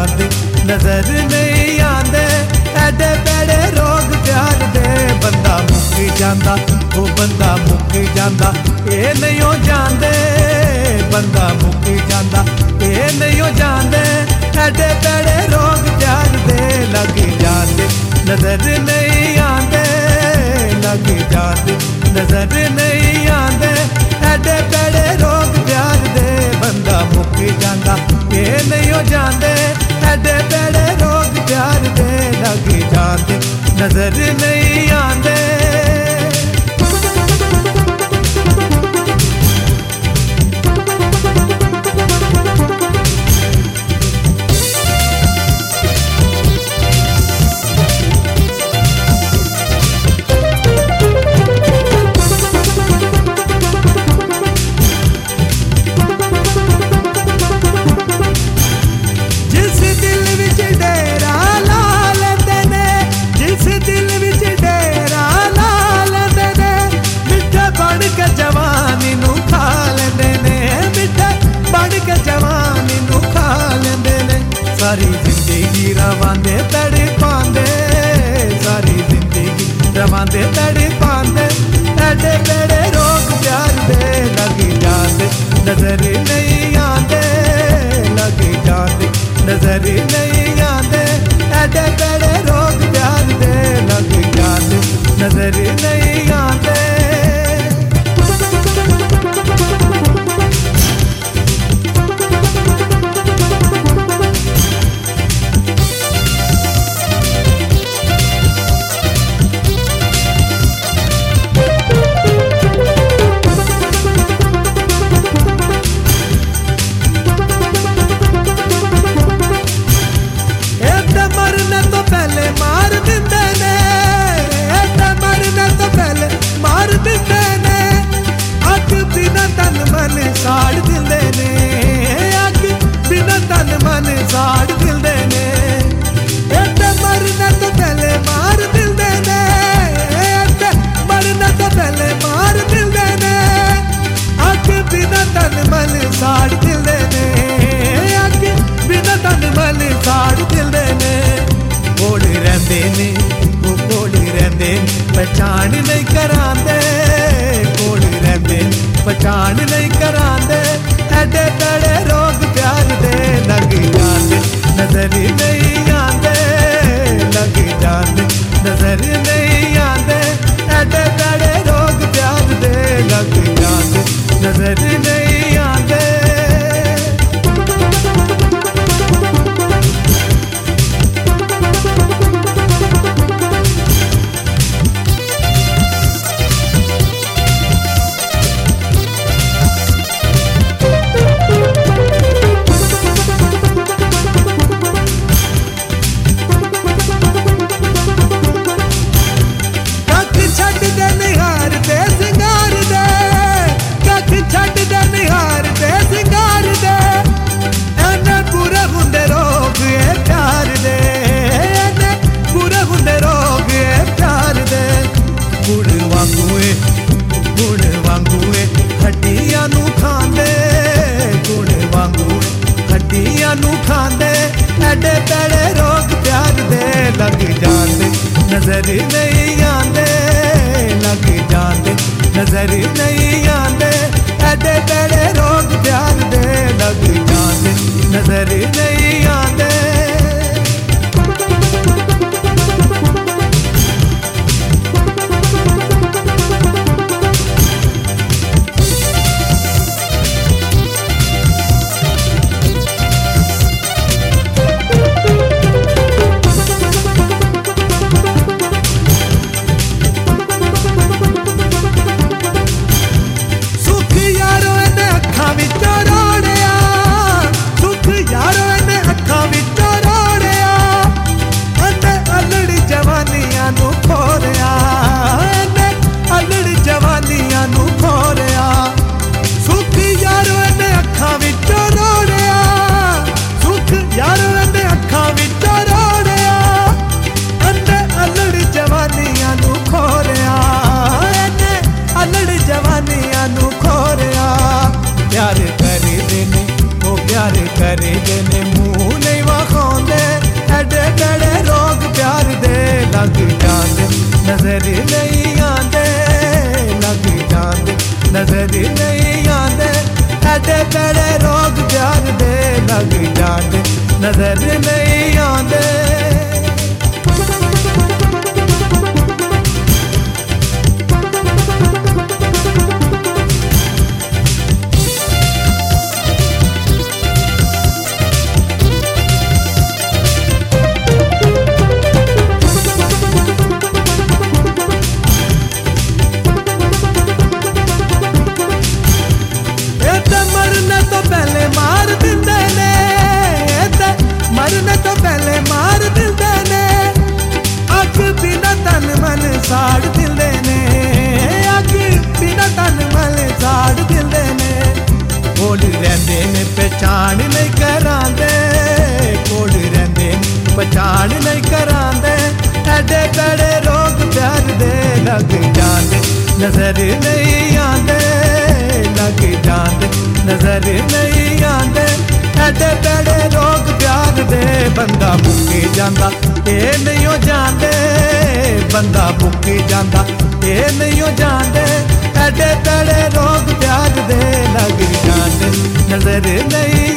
जाते नजर नहीं आते। एडे पेड़े रोग प्यार दे बंदा मुक्की जाता, वो बंदा मुक्की जाता, ये नहीं हो जाते बंदा मुक्की जाता, ये नहीं हो जाते। एडे पेड़े रोग प्यार दे लगी जाते नजर नहीं आते, लगी जाते नजर नहीं आते। एडे पेड़े रोग प्यार दे बंदा मुक्की जाता, ये नहीं हो जाते। एडे पेड़े रोग प्यार दे लगी जाते नजर नहीं आते। सारी जिंदगी रवांदे तड़ी पांदे, सारी जिंदगी रवांदे तड़ी पांदे। एडे पेड़े रोग प्यार दे लगी जाते नजर नहीं आते, लगी जाते नजर नहीं आते। एडे पेड़े रोग प्यार दे लगी जाते नजर नहीं आते। साड़ दिंदे ने अग बिना तन मन साड़ दिंदे ने। एडे मरने तो पहले मार दिंदे ने, एडे मरने तो पहले मार दिंदे ने। अग बिना तन मन साड़ दिंदे ने, अग बिना तन मन साड़ दिंदे ने। कोल रहिंदे ने वो कोल रहिंदे पहचान नहीं करांदे, कोल रहिंदे पहचान नहीं करांदे। एडे पेड़े रोग प्यार दे लगी जाते नजर नहीं आते, लगी जाते नजर नहीं आते। एडे पेड़े रोग प्यार दे लगी जाते नजर नहीं आते। एडे पेड़े रोग प्यार दे लग जाते नजर नहीं आते, लग जाते नजर नहीं आते। एडे पेड़े रोग प्यार दे लग जाते नजर नहीं आते। प्यार करे देने मुँह नहीं वखाने। एडे बड़े रोग प्यार दे लग जांदे नजर नहीं आंदे लग जांदे नजर नहीं आंदे एडे बड़े रोग प्यार दे लग जांदे नजर नहीं आंदे मार दिंदे ने मरने तो पहले मार दिंदे ने अग बिना तन मन साड़ दिंदे ने अग बिना तन मन साड़ दिंदे ने कोल रहंदे ने पहचान नहीं करांदे कोल रहंदे पहचान नहीं करांदे एडे बड़े रोग प्यार दे लग जांदे नजर नहीं आंदे लग जांदे नजर नहीं आंदे एडे बड़े रोग प्यार दे बंदा मुक्की जांदा ए नहीं हो जांदे बंदा मुक्की जांदा ए नहीं हो जांदे एडे बड़े रोग प्यार दे लग जांदे नजर नहीं